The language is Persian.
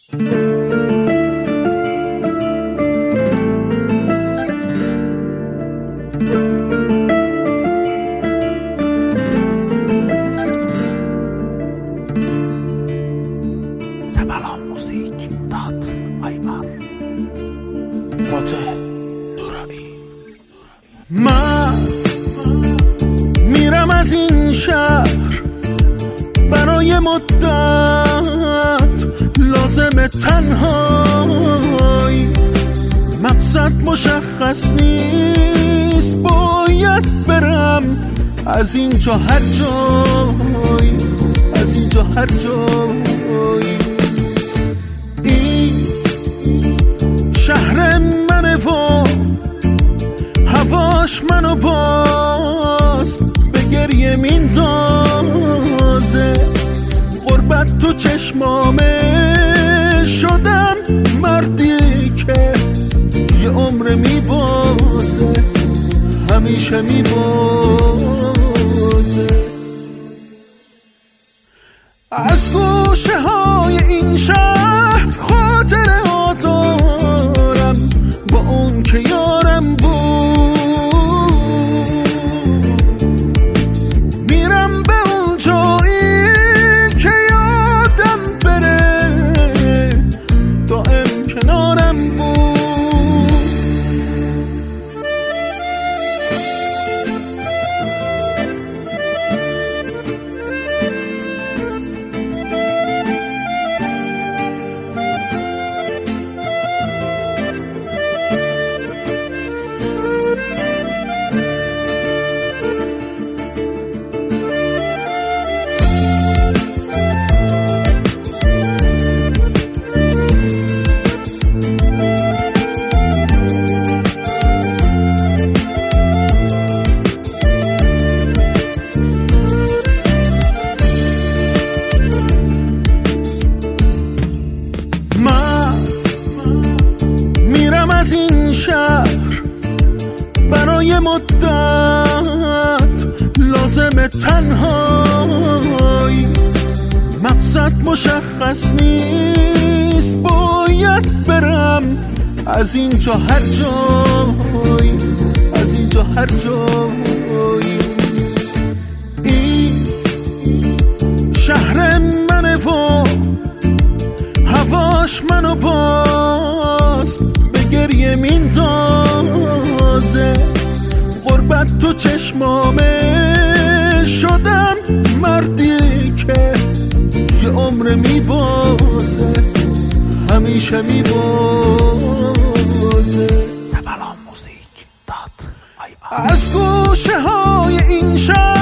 فاتح نورانی. من میرم از این شهر برای مدت، لازم تنهایی، مقصد مشخص نیست، باید برم از اینجا هر جایی، از اینجا هر جایی. این شهر منه و هواش منو باز به گریه میندازه، غربت تو چشمامه، شدم مردی که یه عمر میبازه، همیشه میبازه. از گوشه های این شهر خاطره ها دارم با اون که یارم بود، میرم به اون جایی که یادم بره دائم کنارم بود. از این شهر برای مدت، لازم تنهایی، مقصد مشخص نیست، باید برم از اینجا هر جایی، از اینجا هر جایی. این شهر منه و هواش منو باز گریه میندازه، غربت تو چشمامه، شدم مردی که یه عمر میبازه، همیشه میبازه. سبلان موزیک دات. از گوشه های این شهر